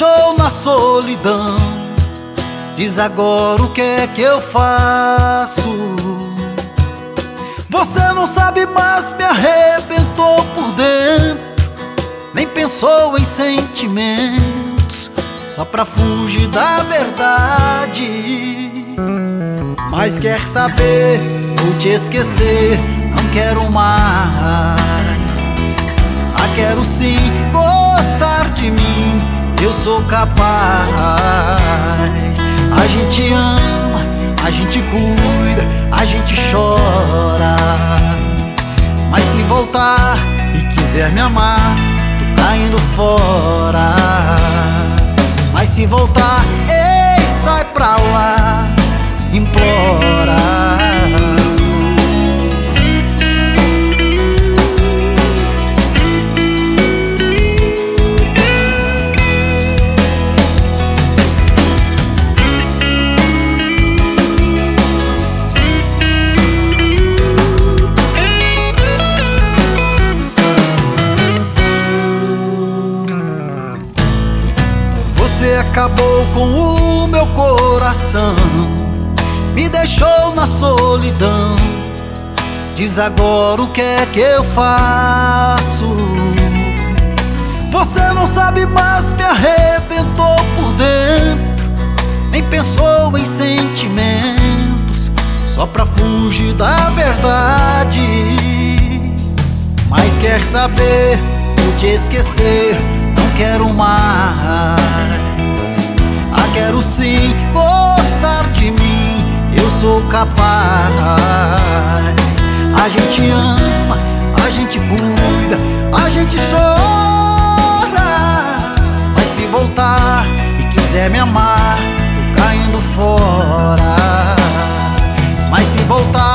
deixou na solidão. Diz agora o que é que eu faço. Você não sabe, mas me arrebentou por dentro. Nem pensou em sentimentos, só pra fugir da verdade. Mas quer saber, vou te esquecer, não quero mais. Quero sim gostar de mim, eu sou capaz. A gente ama, a gente cuida, a gente chora. Mas se voltar e quiser me amar, tô caindo fora. Mas se voltar, ei, sai pra lá, implora. Você acabou com o meu coração, me deixou na solidão. Diz agora o que é que eu faço. Você não sabe, mas me arrebentou por dentro. Nem pensou em sentimentos, só pra fugir da verdade. Mas quer saber, vou te esquecer, não quero mais. Quero sim gostar de mim, eu sou capaz. A gente ama, a gente cuida, a gente chora. Mas se voltar e quiser me amar, tô caindo fora. Mas se voltar